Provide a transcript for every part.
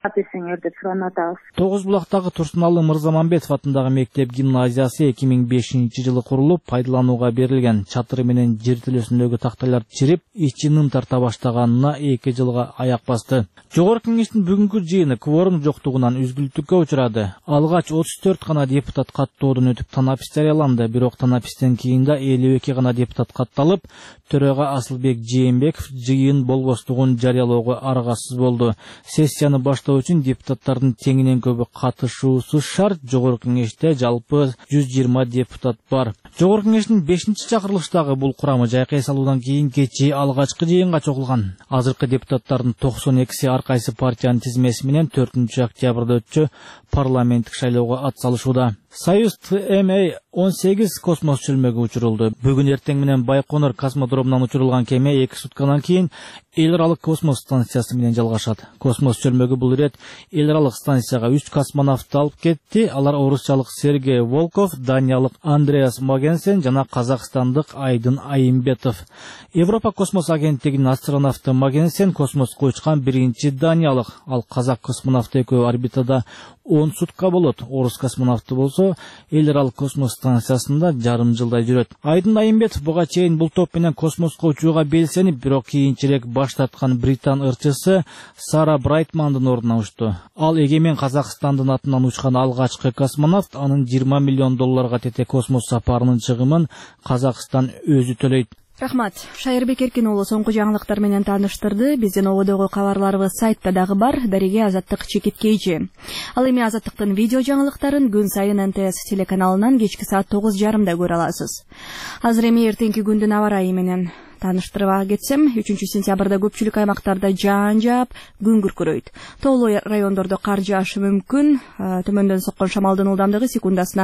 Апесеңер деп суранып атабыз. Тогуз булактагы Турсуналы Мырзаманбетов атындагы мектеп гимназиясы 2005 жылы курулуп, пайдаланууга берилген. Чатыры менен жертөлөсүндөгү тактайлар чирип, ичи нын тарта баштаганына 2 жылга аяк басты. Жогорку кеңештин бүгүнкү жыйыны кворум жоктугунан үзгүлтүккө учурады. Алгач 34 гана депутат каттоодон өтүп танапис жарыяланды, бирок танапистен кийин да 52 гана депутат катталып, төрага Асылбек Жээнбеков жыйын болбостугун жарыялоого аргасыз болду. Сессияны баштоо үчүн депутаттардын теңинен көбү катышуусу шарт. Жогорку кеңеште жалпы 120 депутат бар. Жогорку кеңештин 5-чакырылыштагы бул курамы жайкы эс алуудан кийин кечээ алгачкы жыйынга чогулган. Азыркы депутаттардын 92-си ар кайсы партиянын тизмеси менен 4-октябрда өтчү парламенттик шайлоого ат салышууда. Союз ТМА 18 космос чөлмөгү учурулду. Бүгүн эртең менен Байконур космодромунан учурулган кеме 2 суткадан кийин эл аралык космос станциясы менен жалгашат. Космос чөлмөгү бул ирет эл аралык станцияга 3 космонавтты алып кетти. Алар орусчалык Сергей Волков, даниялык Андреас Могенсен жана казакстандык Айдын Айымбетов. Европа космос агенттигинин астронавты Могенсен космоско учкан биринчи даниялык. Ал казак космонавты экөө орбитада 10 сутка болот. Орус космонавты болсо эл аралык космос станциясында жарым жылдай жүрөт. Айдын Айымбетов буга чейин бул топ менен космоско учууга белсенип, бирок кийинчерээк баш тарткан британ ырчысы Сара Брайтмандын ордуна учту. Ал эгемен Казакстандын атынан учкан алгачкы космонавт. Анын 20 миллион долларга тете космос сапарынын чыгымын Казакстан өзү төлөйт. Рахмат. Шайырбек Эркин уулу соңку жаңылыктар менен тааныштырды. Биздин ободогу кабарларыбыз сайтта дагы бар. Дареге Азаттык чекиткейчи. Ал эми Азаттыктын видео жаңылыктарын күн сайын НТС телеканалынан кечки саат 9:30 көрө аласыз. Азыр эми эртеңки күндүн аба ырайы менен тааныштырып кетсем, 3-сентябрда көпчүлүк аймактарда жаан жаап, күн күркүрөйт. Тоолуу райондордо кар жаашы мүмкүн. Төмөндөн соккон шамалдын ылдамдыгы секундасына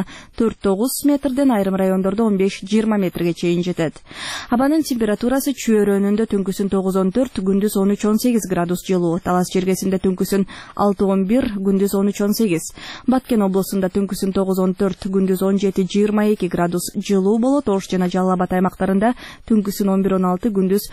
4-9 метрден, айрым райондордо 15-20 метрге чейин жетет. Абанын температурасы чөйрөнүндө түнкүсүн 9-14, күндүз 13-18 градус жылуу. Талас жергесинде түнкүсүн 6-11, күндүз 13-18. Баткен облусунда түнкүсүн 9-14, күндүз 17-22 градус жылуу болот. Ош жана Жалал Абад аймактарында түнкүсүн 11-16, күндүз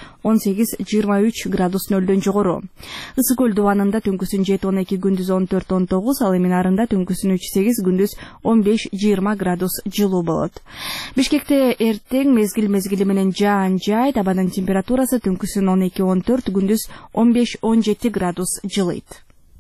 18-23 градус нөлдөн жогору. Ысык көл дубанында түнкүсүн 7-12, күндүз 14-19, ал эми нарында түнкүсүн 3-8, күндүз 15-20 градус жылуу болот. Бишкекте эртең мезгил менен жаан жайт, абанын температурасы түнкүсүн 12-14, күндүз 15-17 градус жылыйт.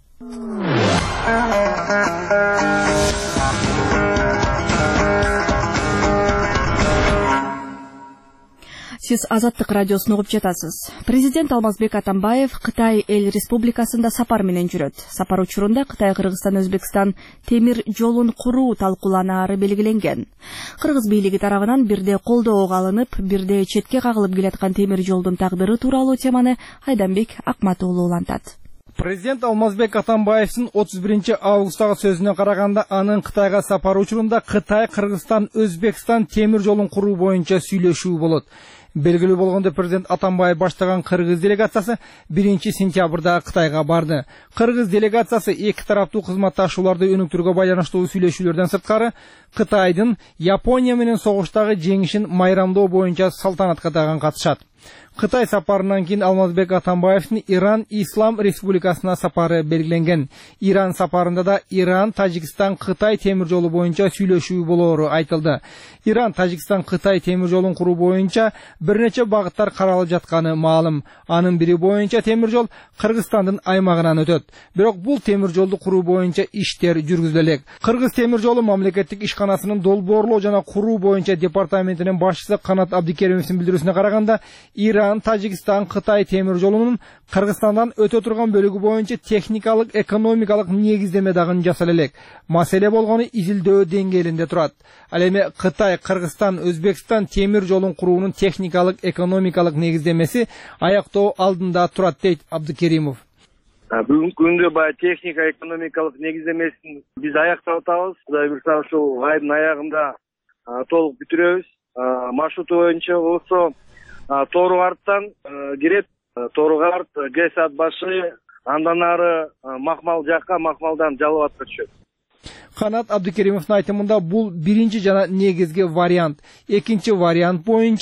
Сиз Азаттык радиосун угуп жатасыз. Президент Алмазбек Атамбаев Кытай эл республикасында сапар менен жүрөт. Сапар учурунда Кытай, Кыргызстан, Өзбекстан темир жолун куруу талкууланаары белгиленген. Кыргыз бийлиги тарабынан бирде колдоого алынып, бирде четке кагылып келаткан темир жолдун тагдыры тууралуу теманы Айданбек Акматуулу улантат. Президент Алмазбек Атамбаевдин 31 августтагы сөзүнө караганда, анын Кытайга сапары учурунда Кытай, Кыргызстан, Өзбекстан темир жолун куруу боюнча сүйлөшүү болот. Белгилүү болгондо президент Атамбаев баштаган кыргыз делегациясы 1-сентябрда Кытайга барды. Кыргыз делегациясы эки тараптуу кызматташууларды өнүктүрүүгө байланыштуу сүйлөшүүлөрдөн сырткары Кытайдын Япония менен согуштагы жеңишин майрамдоо боюнча салтанатка дагы катышат. Кытай сапарынан кийин Алмазбек Атамбаевдин Иран Ислам Республикасына сапары белгиленген. Иран сапарында да Иран, Тажикстан, Кытай темир жолу боюнча сүйлөшүү болоору айтылды. Иран, Тажикстан, Кытай темир жолун куруу боюнча бир нече багыттар каралып жатканы маалым. Анын бири боюнча темир жол Кыргызстандын аймагынан өтөт. Бирок бул темир жолду куруу боюнча иштер жүргүзүлө элек. Кыргыз темир жолу мамлекеттик ишканасынын долбоорлоо жана куруу боюнча департаментинин башчысы Канат Абдикеримовдин билдирүүсүнө караганда, Иран, Тажикстан, Кытай темир жолунун Кыргызстандан өтө турган бөлүгү боюнча техникалык, экономикалык негиздеме дагы жасалып элек. Маселе болгону изилдөө деңгээлинде турат. Ал эми Кытай, Кыргызстан, Өзбекстан темир жолун куруунун техникалык, экономикалык негиздемеси аяктоо алдында турат, дейт Абдикеримов. Бүгүнкү күндө баягы техника, экономикалык негиздемесин биз аяктап атабыз. Кудай буйрса ушул айдын аягында толук бүтүрөбүз. Маршруту боюнча болсо Тору-Арттан кирет, Тору-Арт, Гесат башы, андан ары Макмал жакка, Макмалдан Жалал Абадка түшөт. Канат Абдикеримовдун айтымында бул биринчи жана негизги вариант. Экинчи вариант боюнча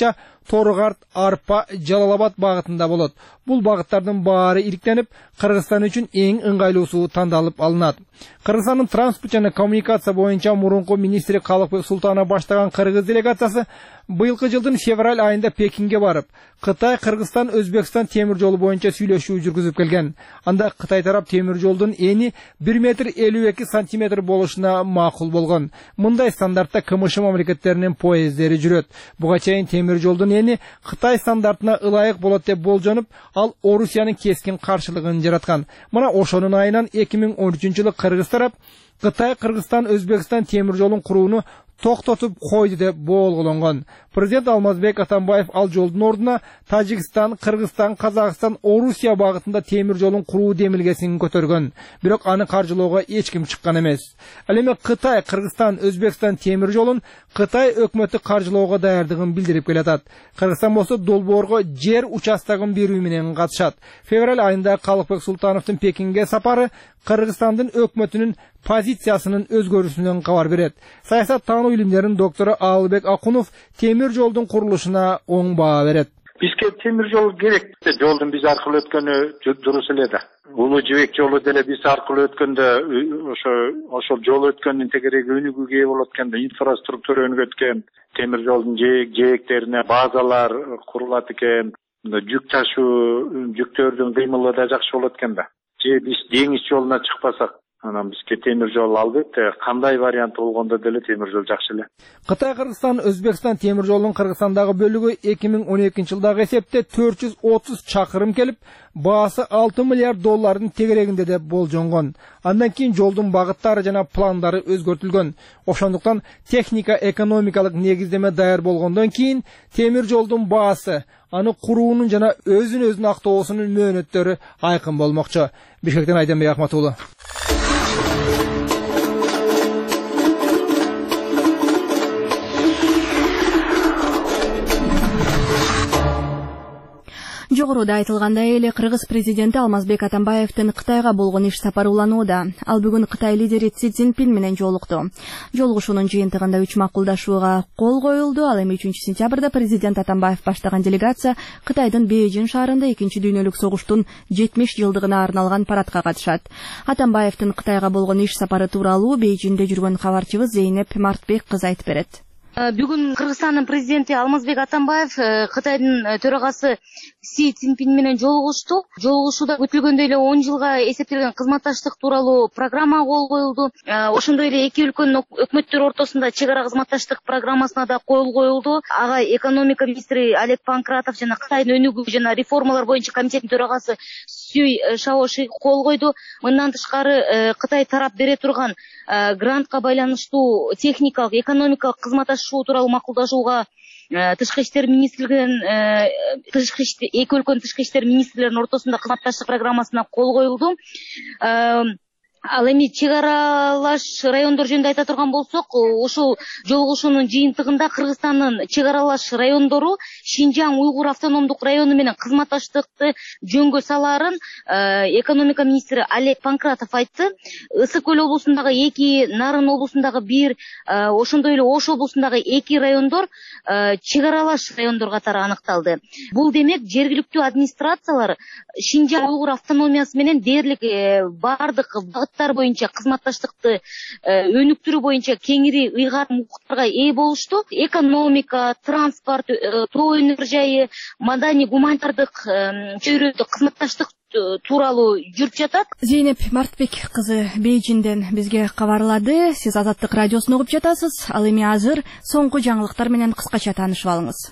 Торғарт, Арпа, Жалалабад багытында болот. Бул багыттардын баары иликтенип, Кыргызстан үчүн эң ыңгайлуусу тандалып алынат. Кыргызстандын транспорт жана коммуникация боюнча мурунку министри Калыкбек Султанов баштаган кыргыз делегациясы быйылкы жылдын февраль айында Пекинге барып, Кытай, Кыргызстан, Өзбекстан темир жолу боюнча сүйлөшүү жүргүзүп келген. Анда Кытай тарап темир жолдун эни 1,52 сантиметр болушуна макул болгон. Мындай стандартта КМШ мамлекеттеринин поезддери жүрөт. Буга чейин темир жолдун эни Кытай стандартына ылайык болот деп болжонуп, ал Орусиянын кескин каршылыгын жараткан. Мына ошонун айынан 2013-жылы Кыргыз тарап Кытай, Кыргызстан, Өзбекстан темир жолун курууну токтотуп койду деп болгологон. Президент Алмазбек Атамбаев ал жолдун ордуна Тажикстан, Кыргызстан, Казакстан, Орусия багытында темир жолун куруу демилгесин көтөргөн. Бирок аны каржылоого эч ким чыккан эмес. Ал эми Кытай, Кыргызстан, Өзбекстан темир жолун Кытай өкмөтү каржылоого даярдыгын билдирип келатат. Кыргызстан болсо долбоорго жер участогун берүү менен катышат. Февраль айында Калыкбек Султановдун Пекинге сапары Кыргызстандын өкмөтүнүн позициясынын өзгөрүүсүнөн кабар берет. Саясат таануу илимдеринин доктору Алыбек Акунов темир жолдун курулушуна оң баа берет. Бизге темир жол керек. Жолдун биз аркылуу өткөнү дурус эле да. Улуу жибек жолу деле биз аркылуу өткөндө ошол жол өткөндүн тегереги өнүгүүгө ээ болот экен да, инфраструктура өнүгөт экен. Темир жолдун жээктерине базалар курулат экен. Жүк ташуу, жүктөрдүн кыймылы да жакшы болот экен да. Же биз деңиз жолуна чыкпасак, анан бизге темир жол албетте кандай вариант болгондо деле темир жол жакшы эле. Кытай, Кыргызстан, Өзбекстан темир жолунун Кыргызстандагы бөлүгү 2012-жылдагы эсепте 430 чакырым келип, баасы $6 миллиард тегерегинде деп болжонгон. Андан кийин жолдун багыттары жана пландары өзгөртүлгөн. Ошондуктан техника экономикалык негиздеме даяр болгондон кийин темир жолдун баасы, аны куруунун жана өзүн актоосунун мөөнөттөрү айкын болмокчу. Бишкектен Айденбек Акматуулу. Жогоруда айтылгандай эле Кыргыз президенти Алмазбек Атамбаевдин Кытайга болгон иш сапары уланууда. Ал бүгүн Кытай лидери Си Цзиньпин менен жолукту. Жолугушуунун жыйынтыгында 3 макулдашууга кол коюлду. Ал эми 3-сентябрда президент Атамбаев баштаган делегация Кытайдын Бейжин шаарында 2-дүйнөлүк согуштун 70 жылдыгына арналган парадка катышат. Атамбаевдин Кытайга болгон иш сапары тууралуу Бейжинде жүргөн кабарчыбыз Зейнеп Мартбек кызы айтып берет. Бүгүн Кыргызстандын президенти Алмазбек Атамбаев Кытайдын төрагасы Си Цзиньпин менен жолугушту. Жолугушууда күтүлгөндөй эле 10 жылга эсептелген кызматташтык тууралуу программа кол коюлду. Ошондой эле эки өлкөнүн өкмөттөрү ортосунда чек ара кызматташтык программасына да кол коюлду. Ага экономика министри Олег Панкратов жана Кытайдын өнүгүү жана реформалар боюнча комитеттин төрагасы Сюй Шаоши кол койду. Мындан тышкары Кытай тарап бере турган грантка байланыштуу техникалык, экономикалык кызматташуу тууралуу макулдашууга тышкы иштер министрлигинин эки өлкөнүн тышкы иштер министрлеринин ортосунда кызматташтык программасына кол коюлду. Ал эми чек аралаш райондор жөнүндө айта турган болсок, ушул жолугушуунун жыйынтыгында Кыргызстандын чек аралаш райондору Шинжаң уйгур автономдук району менен кызматташтыкты жөнгө салаарын экономика министри Олег Панкратов айтты. Ысык көл облусундагы 2, Нарын облусундагы 1, ошондой эле Ош облусундагы 2 райондор чек аралаш райондор катары аныкталды. Бул демек жергиликтүү администрациялар Шинжаң уйгур автономиясы менен дээрлик бардык боюнча кызматташтыкты өнүктүрүү боюнча кеңири ыйгарым укуктарга ээ болушту. Экономика, транспорт, тоо өнөр жайы, маданий гуманитардык чөйрөдө кызматташтык тууралуу жүрүп жатат. Зейнеп Мартбек кызы Бейжинден бизге кабарлады. Сиз Азаттык радиосун угуп жатасыз. Ал эми азыр соңку жаңылыктар менен кыскача таанышып алыңыз.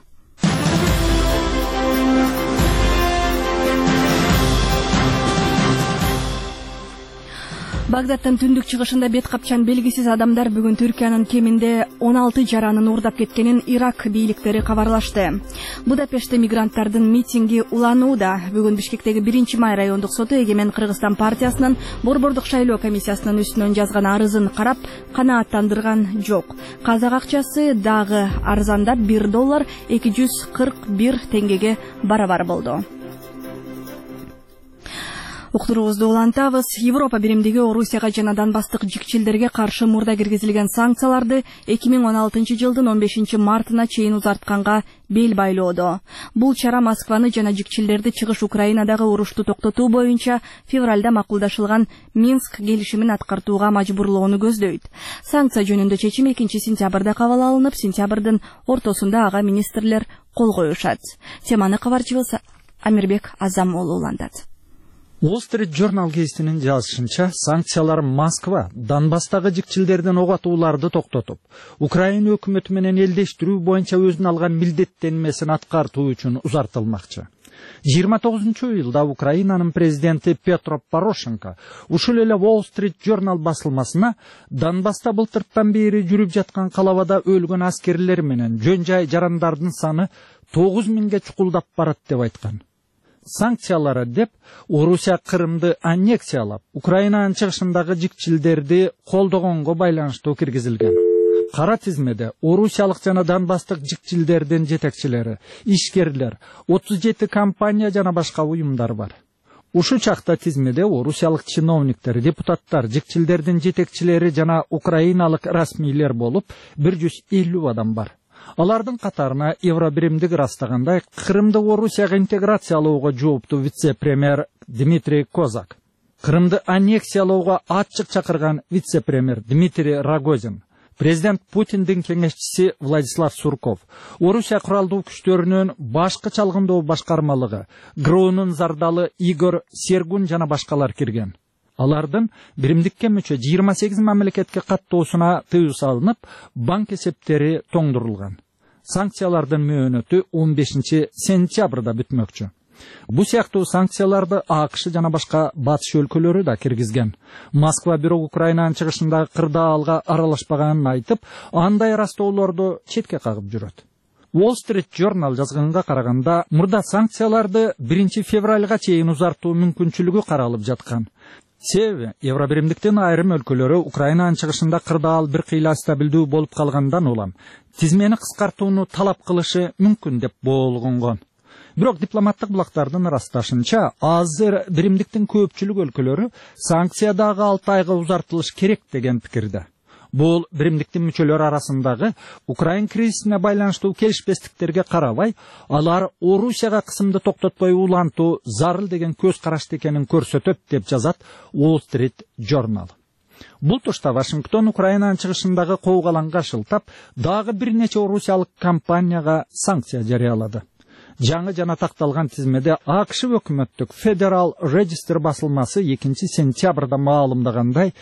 Багдадтын түндүк чыгышында бет капчан белгисиз адамдар бүгүн Түркиянын кеминде 16 жаранын уурдап кеткенин Ирак бийликтери кабарлашты. Будапештте мигранттардын митинги уланууда. Бүгүн Бишкектеги 1-май райондук соту Эгемен Кыргызстан партиясынын борбордук шайлоо комиссиясынын үстүнөн жазган арызын карап канааттандырган жок. Казак акчасы дагы арзандап $1.241 барабар болду. Уктуруубузду улантабыз. Европа биримдиги Орусияга жана Донбасстык жикчилдерге каршы мурда киргизилген санкцияларды 2016 жылдын 15 мартына чейин узартканга бел байлоодо. Бул чара Москваны жана жикчилдерди чыгыш Украинадагы урушту токтотуу боюнча февралда макулдашылган Минск келишимин аткартууга мажбурлоону көздөйт. Санкция жөнүндө чечим 2-сентябрда кабыл алынып, сентябрдын ортосунда ага министрлер кол коюшат. Теманы кабарчыбыз Амирбек Азамолу улантат. Wall Street Journal гезитинин жазышынча, санкциялар Москва Донбасстагы жикчилдердин ок атууларды токтотуп, Украина өкмөтү менен элдештирүү боюнча өзүнүн алган милдеттенмесин аткартуу үчүн узартылмакчы. 29-июлда Украинанын президенти Петро Порошенко ушул эле Wall Street Journal басылмасына Донбасста былтыртан бери жүрүп жаткан калабада өлгөн аскерлер менен жөн жай жарандардын саны 9000ге чукулдап барат деп айткан. Санкциялары деп Орусия Крымды аннексиялап, Украинанын чыгышындагы жикчилдерди колдогонго байланыштуу киргизилген. Кара тизмеде орусиялык жана Донбасстык жикчилдердин жетекчилери, ишкерлер, 37 компания жана башка уюмдар бар. Ушу чакта тизмеде орусиялык чиновниктер, депутаттар, жикчилдердин жетекчилери жана украиналык расмийлер болуп 150 адам бар. Алардын катарына Евробиримдик ырастагандай Крымды Орусияга интеграциялоого жооптуу вице-премьер Дмитрий Козак, Крымды аннексиялоого ачык чакырган вице-премьер Дмитрий Рогозин, президент Путиндин кеңешчиси Владислав Сурков, Орусия куралдуу күчтөрүнүн башкы чалгындоо башкармалыгы ГРУнун зардалы Игорь Сергун жана башкалар кирген. Алардын биримдикке мүчө 28 мамлекетке каттоосуна тыюу салынып, банк эсептери тоңдурулган. Санкциялардын мөөнөтү 15 сентябрда бүтмөкчү. Бу сыяктуу санкцияларды АКШ жана башка батыш өлкөлөрү да киргизген. Москва бирок Украинанын чыгышындагы кырдаалга аралашпаганын айтып, андай ырастоолорду четке кагып жүрөт. Wall Street Journal жазганга караганда, мурда санкцияларды 1 февралга чейин узартуу мүмкүнчүлүгү каралып жаткан. Себеби Евробиримдиктин айрым өлкөлөрү Украинанын чыгышында кырдаал бир кыйла стабилдүү болуп калгандан улам тизмени кыскартууну талап кылышы мүмкүн деп болгонгон. Бирок дипломаттык булактардын ырасташынча, азыр биримдиктин көпчүлүк өлкөлөрү санкциядагы 6 айга узартылыш керек деген пикирде. Бул биримдиктин мүчөлөрү арасындагы Украин кризисине байланыштуу келишпестиктерге карабай, алар Орусияга кысымды токтотпой улантуу зарыл деген көз карашты экенин көрсөтөт деп жазат Wall Street Journal. Бул тушта Вашингтон Украинанын чыгышындагы коогаланга шылтап, дагы бир нече орусиялык компанияга санкция жарыялады. Жаңы жана такталган тизмеде АКШ өкмөттүк Federal Register басылмасы 2 сентябрда маалымдагандай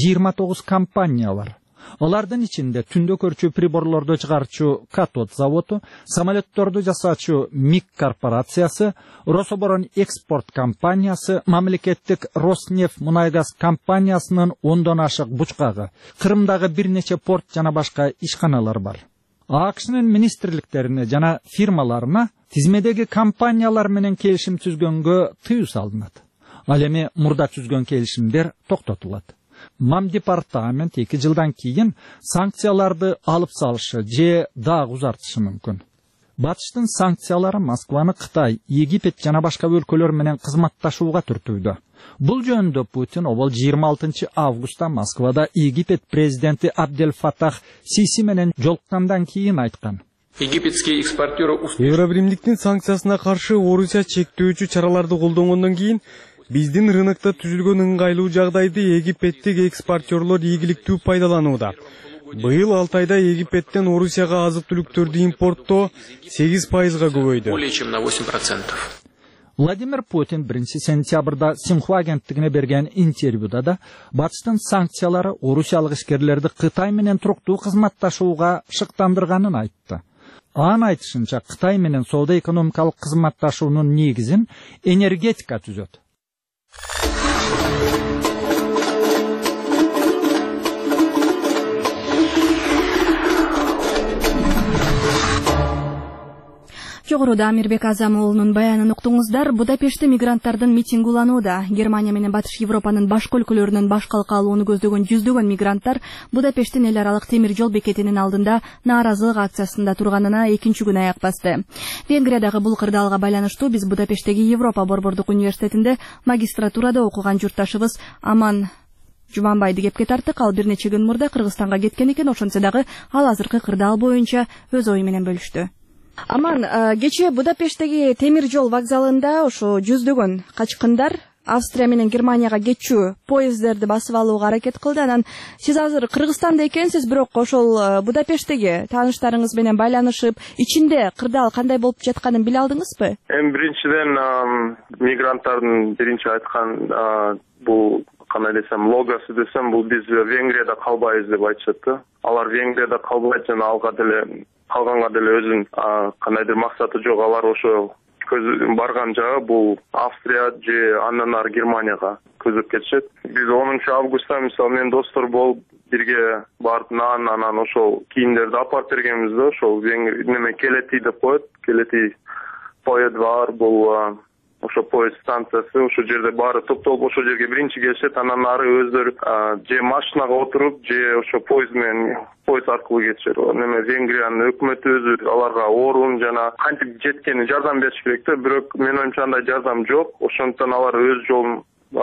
29 компания бар. Алардын ичинде түндө көрчү приборлорду чыгарчу Катод заводу, самолетторду жасаачу МИГ корпорациясы, Рособорон экспорт компаниясы, мамлекеттик Роснефть мунайгаз компаниясынын 10дон ашык бучкагы, Крымдагы бир нече порт жана башка ишканалар бар. АКШнын министрликтерине жана фирмаларына тизмедеги компаниялар менен келишим түзгөнгө тыюу салынат. Ал эми мурда түзгөн келишимдер токтотулат. Мамдепартамент 2 жылдан кийин санкцияларды алып салышы же дагы узартышы мүмкүн. Батыштын санкциялары Москваны Кытай, Египет жана башка өлкөлөр менен кызматташууга түртүүдө. Бул жөнүндө Путин обол 26 августта Москвада Египет президенти Абдель Фатах Сиси менен жолуккандан кийин айткан. Евробиримдиктин санкциясына каршы Орусия чектөөчү чараларды колдонгондон кийин биздин рынокто түзүлгөн ыңгайлуу жагдайды египеттик экспортерлор ийгиликтүү пайдаланууда. Быйыл 6 айда Египеттен Орусияга азык-түлүктөрдү импорттоо 8%га көбөйдү. Владимир Путин 1 сентябрда Синхуа агенттигине берген интервьюда да батыштын санкциялары орусиялык ишкерлерди Кытай менен туруктуу кызматташууга шыктандырганын айтты. Анын айтышынча, Кытай менен соода-экономикалык кызматташуунун негизин энергетика түзөт. жогоруда Амирбек Азам уулунун баянын уктуңуздар. Будапештте мигранттардын митинги уланууда. Германия менен Батыш Европанын башка өлкөлөрүнөн баш калка алууну көздөгөн жүздөгөн мигранттар Будапешттин эл аралык темир жол бекетинин алдында нааразылык акциясында турганына экинчи күн аяк басты. Венгриядагы бул кырдаалга байланыштуу биз Будапешттеги Европа борбордук университетинде магистратурада окуган журтташыбыз Аман Жуманбайды кепке тарттык. Ал бир нече күн мурда Кыргызстанга кеткен экен. Ошентсе дагы ал азыркы кырдаал боюнча өз ою менен бөлүштү. Аман, кечээ Будапешттеги темир жол вокзалында ошо жүздөгөн качкындар Австрия менен Германияга кетчү поездерди басып алууга аракет кылды. Анан сиз азыр Кыргызстанда экенсиз, бирок ошол Будапешттеги тааныштарыңыз менен байланышып, ичинде кырдаал кандай болуп жатканын биле алдыңызбы? Биринчиден мигранттардын биринчи айткан бул кандай десем логосу десем, бул биз Венгрияда калбайбыз деп айтышат. Алар Венгрияда калбайт жана калганга деле өзүнүн кандайдыр максаты жок. Алар ошо барган жагы бул Австрия же андан ары Германияга көзөп кетишет. Биз 10 августта мисалы мен достор болуп бирге барып анан ошол кийимдерди апарып бергенбиз да. Ошол неме Келети деп коет. Келети поезд бар, бул ошо поезд станциясы. Ошо жерде баары топтолуп ошол жерге биринчи келишет. Анан ары өздөрү же машинага отуруп же ошо поезд аркылуу кетишет. Неме Венгриянын өкмөтү өзү аларга орун жана кантип жеткени жардам бериш керек да. Бирок менин оюмча андай жардам жок. Ошондуктан алар өз жолун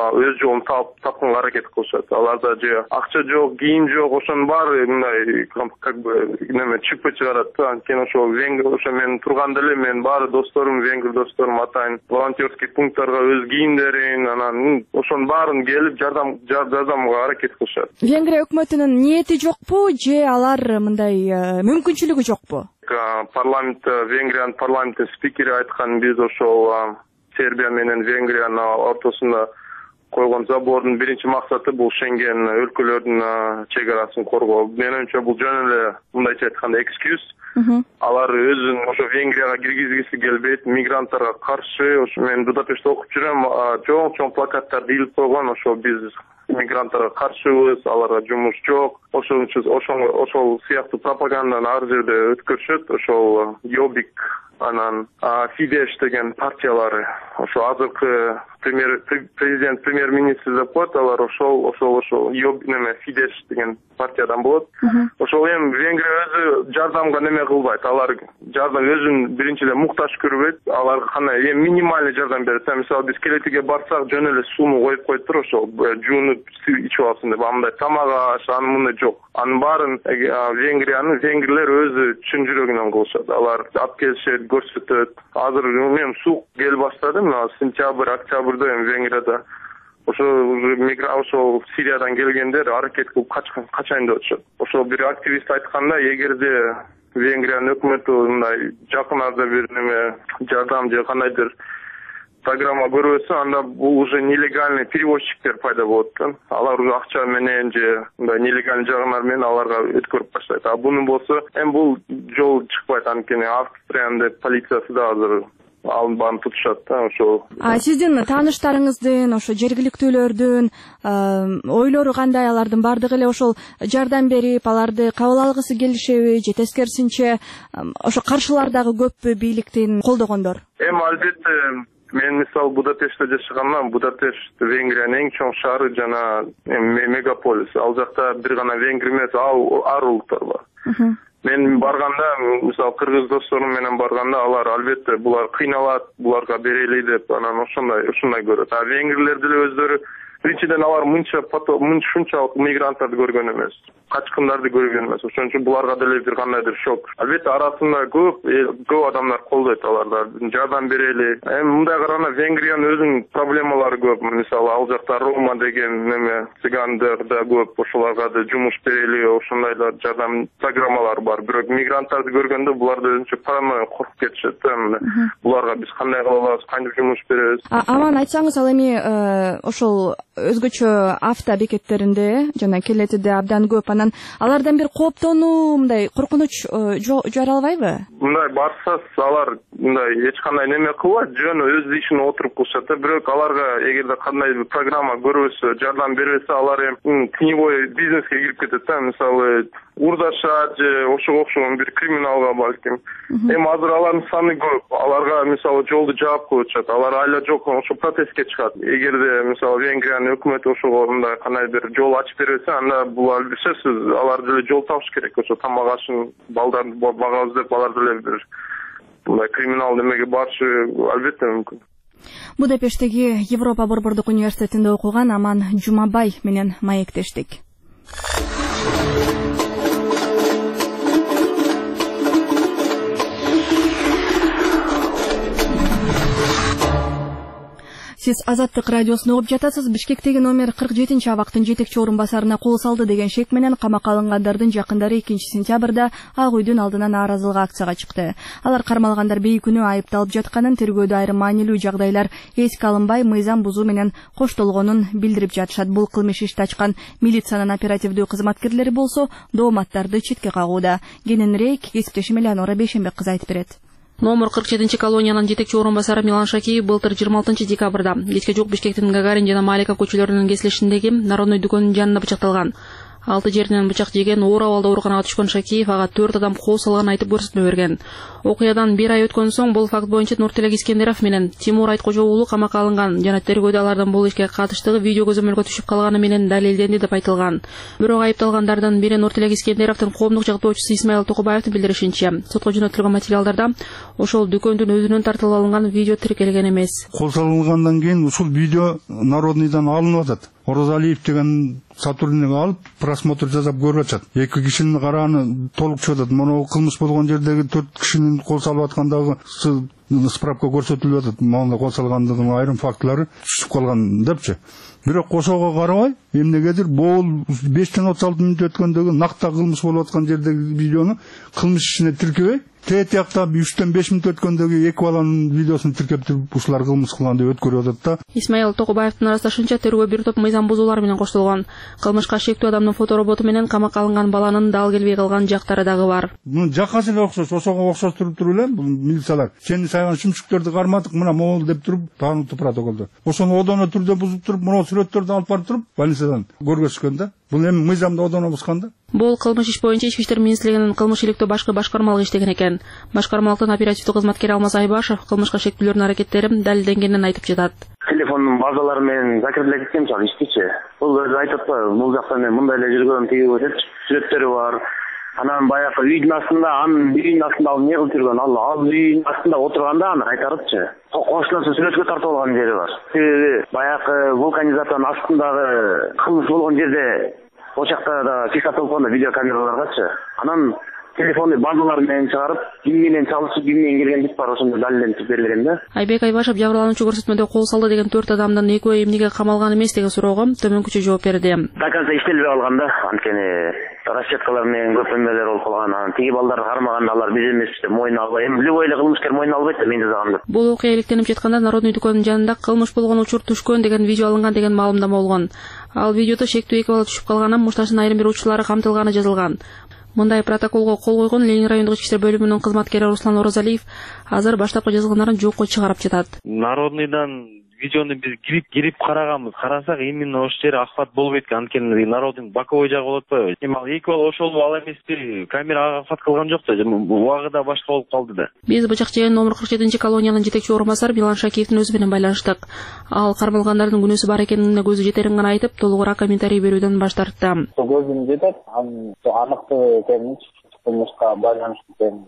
тапканга аракет кылышат. Аларда же акча жок, кийим жок, ошонун баары мындай как бы неме чипы чыгарат да. Анткени ошо мен турганда эле менин баары досторум, венгр досторум атайын волонтерский пункттарга өз кийимдерин, анан ошонун баарын келип жардамга аракет кылышат. Венгрия өкмөтүнүн ниети жокпу же алар мындай мүмкүнчүлүгү жокпу? Венгриянын парламенттин спикери айткан, биз ошол Сербия менен Венгриянын ортосунда койгон забордун биринчи максаты бул Шенген өлкөлөрдүн чек арасын коргоо. Менин оюмча бул жөн эле мындайча айтканда экскьюз. Алар өзүн ошо Венгрияга киргизгиси келбейт, мигранттарга каршы. Ошо мен Будапештте окуп жүрөм, чоң плакаттарды илип койгон. Ошо биз мигранттарга каршыбыз, аларга жумуш жок. Ошол сыяктуу пропаганданы ар жерде өткөрүшөт. Ошол Йобик анан Фидеш деген партиялары, ошо азыркы президент премьер-министр деп коет, алар ошол неме Фидеш деген партиядан болот. Ошол эми Венгрия өзү жардамга неме кылбайт. Алар жардам өзүн биринчиден муктаж көрбөйт. Аларга кандай эми минимальный жардам берет. Мисалы биз Келетиге барсак жөн эле сууну коюп коюптур, ошол жуунуп ичип алсын деп. Андай тамак аш, анын мындай жок. Анын баарын венгрлер өзү чын жүрөгүнөн кылышат. Алар алып келишет, көрсөтөт. Азыр мен суук кел баштады, сентябрь, октябрда Венгрияда ошол Сириядан келгендер аракет кылып качайын деп атышат. Ошол бир активист айтканда, эгерде Венгриянын өкмөтү мындай жакын арада бир неме жардам же кандайдыр программа көрбөсө, анда бул уже нелегальный перевозчиктер пайда болот да. Алар уже акча менен же мындай нелегальный жагынар менен аларга өткөрүп баштайт. Буну болсо эми бул жол чыкпайт, анткени Австриянын полициясы да азыр алынбаны тутушат да. Ошол сиздин тааныштарыңыздын, ошо жергиликтүүлөрдүн ойлору кандай? Алардын бардыгы эле ошол жардам берип, аларды кабыл алгысы келишеби же тескерисинче ошо каршылар дагы көппү бийликтин колдогондор? Эми албетте мен мисалы Будапештте жашаганмын. Будапешт Венгриянын эң чоң шаары жана мегаполис. Ал жакта бир гана венгр эмес, ар улуттар бар. Мен барганда, мисалы кыргыз досторум менен барганда, алар албетте булар кыйналат, буларга берели деп, анан ошондой көрөт. Венгрлер деле өздөрү биринчиден алар мынчалык мигранттарды көргөн эмес, качкындарды көргөн эмес. Ошон үчүн буларга деле бир кандайдыр шок. Албетте арасында көп адамдар колдойт аларды, жардам берели. Эми мындай караганда Венгриянын өзүнүн проблемалары көп. Мисалы ал жакта Рома деген неме цыгандар да көп, ошолорго да жумуш берели, ошондайлар жардам программалары бар. Бирок мигранттарды көргөндө булар да өзүнчө параноя коркуп кетишет да. Буларга биз кандай кыла алабыз, кантип жумуш беребиз? Аман, айтсаңыз, ал эми ошол өзгөчө авто бекеттеринде жана Келетиде абдан көп. Анан алардан бир кооптонуу, мындай коркунуч жаралбайбы? Мындай барсас алар мындай эч кандай неме кылбайт, жөн өз ишин отуруп кылышат да. Бирок аларга эгерде кандай бир программа көрбөсө, жардам бербесе, алар эми теневой бизнеске кирип кетет да. Мисалы урдашат же ошого окшогон бир криминалга балким. Эми азыр алардын саны көп. Аларга мисалы жолду жаап коюшат. Алар айла жок ошо протестке чыгат. Эгерде мисалы Венгриянын өкмөтү ошого мындай кандай бир жол ачып бербесе, анда булар сөзсүз алар деле жол табыш керек. Ошо тамак ашын балдарды багабыз деп алар деле бир мындай криминал немеге барышы албетте мүмкүн. Будапешттеги Европа Борбордук университетинде окуган Аман Жумабай менен маектештик. Сиз Азаттык радиосун угуп жатасыз. Бишкектеги номер 47-абактын жетекчи орун басарына кол салды деген шек менен камакка алынгандардын жакындары 2-сентябрда Ак үйдүн алдына нааразылык акцияга чыкты. Алар кармалгандар бейкүнүү айыпталып жатканын, тергөөдө айрым маанилүү жагдайлар эске алынбай, мыйзам бузуу менен коштолгонун билдирип жатышат. Бул кылмыш ишти ачкан милициянын оперативдүү кызматкерлери болсо дооматтарды четке кагууда. Кененирээк кесиптешим Элеонора Бейшенбек кыз айтып берет. Номер 47 колониянын жетекчи орун басары Милан Шакиев былтыр 26 декабрда кечке жок Бишкектин Гагарин жана Малика көчөлөрүнүн кесилишиндеги Народный дүкөнүнүн жанында бычакталган. 6 жеринен бычак жеген, оор абалда ооруканага түшкөн Шакиев ага 4 адам кол салганын айтып көрсөтмө берген. Окуядан 1 ай өткөн соң бул факт боюнча Нуртилек Искендеров менен Тимур Айткожо уулу камакка алынган жана тергөөдө алардын бул ишке катыштыгы видео көзөмөлгө түшүп калганы менен далилденди деп айтылган. Бирок айыпталгандардын бири Нуртилек Искендеровдун коомдук жактоочусу Исмаил Токубаевдин билдиришинче, сотко жөнөтүлгөн материалдарда ошол дүкөндүн өзүнөн тартылып алынган видео тиркелген эмес. Кол салынгандан кийин ушул видео Народныйдан алынып атат. Оразалиев деген сотрудник алып просмотр жасап көрүп атат. 2 кишинин карааны толук чыгып атат. Мына кылмыш болгон жердеги 4 кишинин кол салып аткандагы справка көрсөтүлүп атат. Мына кол салгандыгынын айрым фактылары түшүп калган депчи. Бирок ошого карабай, эмнегедир бул 5-36 мүнөт өткөндөгү накта кылмыш болуп аткан жердеги видеону кылмыш ишине тиркебей, тетиякта 3-5 мүнөт өткөндөгү 2 баланын видеосун тиркеп туруп ушулар кылмыш кылган деп өткөрүп атат да. Исмаил Токубаевдин арыздашынча тергөө бир топ мыйзам бузуулар менен коштолгон. Кылмышка шектүү адамдын фотороботу менен камакка алынган баланын дал келбей калган жактары дагы бар. Муну жакасы эле окшош, ошого окшоштуруп туруп эле бул милициялар. Сени сайган шүмшүктөрдү кармадык, мына могул деп туруп таанытып протоколдо. Ошону одоно түрдө бузуп туруп, мына сүрөттөрдү алып барып туруп больницадан көргөзүшкөн да. Бул эми мыйзамды одоно бузган да. Бул кылмыш иш боюнча Ички иштер министрлигинин кылмыш иликтөө башкармалыгы иштеген экен. Башкармалыктын оперативдүү кызматкери Алмаз Айбашев кылмышка шектүүлөрдүн аракеттери далилденгенин айтып жатат. Телефондун базалары менен закреплеп кеткен чак иштичи. Бул өзү айтып атпайбы, бул жакта мен мындай эле жүргөнүм тигип өтөт, сүрөттөрү бар. Анан баягы үйдүн астында, анын үйдүн астында ал не кылып жүргөн, ал үйдүн астында отурганда аны айтарытчы. Кошунасы сүрөткө тартып алган жери бар. Баягы вулканизатордун астындагы кылмыш болгон жерде ошакта да фиксацияланган видеокамераларгачы. Анан телефонду базалар менен чыгарып, ким менен чалышып, ким менен келген деп бар, ошондо далилденип берилген да. Айбек Айбашев жабырлануучу көрсөтмөдө кол салды деген 4 адамдын экөө эмнеге камалган эмес деген суроого төмөнкүчө жооп берди. Доказда иштелбей калган да, анткени расчеткалар менен көп эмелер болуп калган. Анан тиги балдарды кармаганда алар биз эмес деп мойнуна албай, эми любой эле кылмышкер мойнуна албайт да, мен жасагам деп. Бул окуя иликтенип жатканда Народный дүкөнүнүн жанында кылмыш болгон учур түшкөн деген видео алынган деген маалымдама болгон. Ал видеодо шектүү 2 бала түшүп калганын, мушташтын айрым бир учурлары камтылганы жазылган. Мындай протоколго кол койгон Ленин райондук ички иштер бөлүмүнүн кызматкери Руслан Оразалиев азыр баштапкы жазылгандарын жокко чыгарып жатат. Народныйдан видеону биз кирип караганбыз. Карасак именно ошол жери ахват болбойт экен. Анткени Народдун боковой жагы болот атпайбы? Эми ал эки бала ошол ал эмеспи? Камера ага ахват кылган жок да. Убагы башка болуп калды да. Биз бычак жеген номер 47 колониянын жетекчи орун басары Милан Шакиевдин өзү менен байланыштык. Ал кармалгандардын күнөөсү бар экенине көзү жетерин гана айтып, толугураак комментарий берүүдөн баш тартты. Көзүм жетет, аныктуу экенин, кылмышка байланыштуу экенин.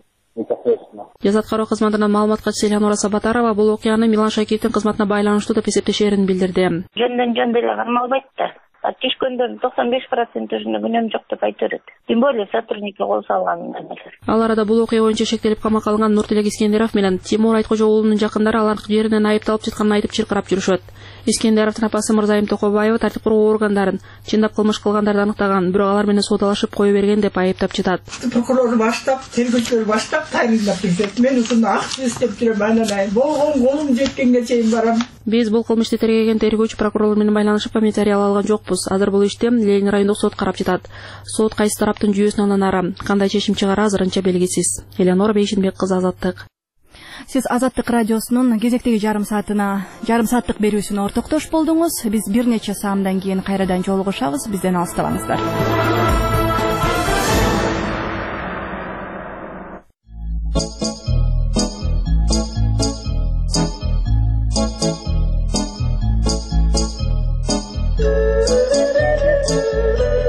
Жазат кароо кызматынан маалымат катчысы Элеонора Сабатарова бул окуяны Милан Шакиевдин кызматына байланыштуу деп эсептешерин билдирди. Жөн деле кармалбайт да. Түшкөндөрдүн 95% өзүнө күнөөм жок деп айтып берет. Тем более сотрудникке кол салган. Ал арада бул окуя боюнча шектелип камакка алынган Нуртилек Искендеров менен Тимур Айткожо уулунун жакындары алар жеринен айыпталып жатканын айтып чыркырап жүрүшөт. Искендеровдун апасы Мырзайым Токобаева тартип куруу органдарын чындап кылмыш кылгандарды аныктаган, бирок алар менен соодалашып кое берген деп айыптап жатат. Прокурор баштап, тергөөчүлөр баштап тайындап кетет. Мен ушуну акча издеп жүрөм, анан болгон колум жеткенге чейин барам. Биз бул кылмышты тергеген тергөөчү прокурорлор менен байланышып материал алган жокпуз. Азыр бул ишти Ленин райондук сот карап жатат. Сот кайсы тараптын жүйөсүнө андан ары кандай чечим чыгары азырынча белгисиз. Элеонора Бейшенбек кызы, Азаттык. Сиз Азаттык радиосунун кезектеги жарым сааттык берүүсүнө ортоктош болдуңуз. Биз бир нече саамдан кийин кайрадан жолугушабыз. Бизден алыстабаңыздар. Thank you.